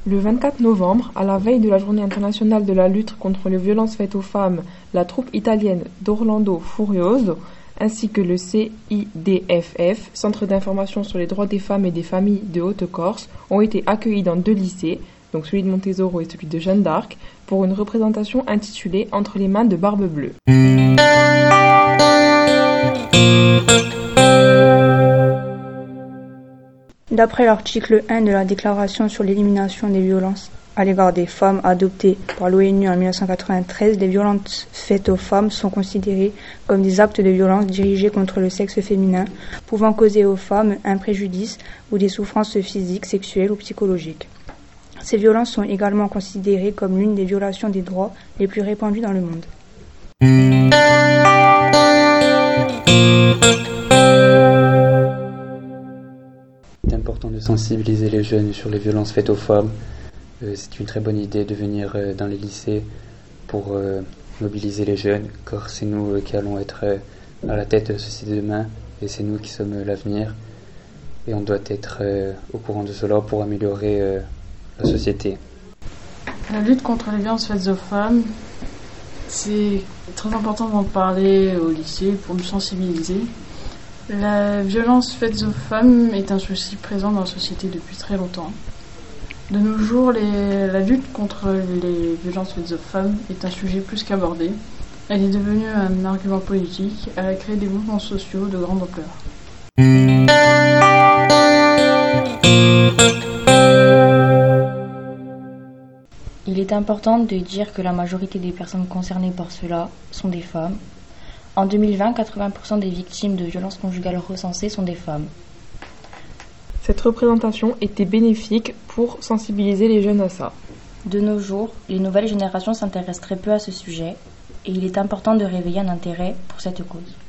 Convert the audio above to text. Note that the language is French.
Le 24 novembre, à la veille de la Journée internationale de la lutte contre les violences faites aux femmes, la troupe italienne d'Orlando Furioso ainsi que le CIDFF, Centre d'information sur les droits des femmes et des familles de Haute-Corse, ont été accueillis dans 2 lycées, donc celui de Montesoro et celui de Jeanne d'Arc, pour une représentation intitulée « Entre les mains de Barbe Bleue ». D'après l'article 1 de la Déclaration sur l'élimination des violences à l'égard des femmes adoptée par l'ONU en 1993, les violences faites aux femmes sont considérées comme des actes de violence dirigés contre le sexe féminin, pouvant causer aux femmes un préjudice ou des souffrances physiques, sexuelles ou psychologiques. Ces violences sont également considérées comme l'une des violations des droits les plus répandues dans le monde. C'est important de sensibiliser les jeunes sur les violences faites aux femmes. C'est une très bonne idée de venir dans les lycées pour mobiliser les jeunes, car c'est nous qui allons être à la tête de la société demain, et c'est nous qui sommes l'avenir. Et on doit être au courant de cela pour améliorer la société. La lutte contre les violences faites aux femmes, c'est très important d'en parler au lycée pour nous sensibiliser. La violence faite aux femmes est un souci présent dans la société depuis très longtemps. De nos jours, la lutte contre les violences faites aux femmes est un sujet plus qu'abordé. Elle est devenue un argument politique. Elle a créé des mouvements sociaux de grande ampleur. Il est important de dire que la majorité des personnes concernées par cela sont des femmes. En 2020, 80% des victimes de violences conjugales recensées sont des femmes. Cette représentation était bénéfique pour sensibiliser les jeunes à ça. De nos jours, les nouvelles générations s'intéressent très peu à ce sujet et il est important de réveiller un intérêt pour cette cause.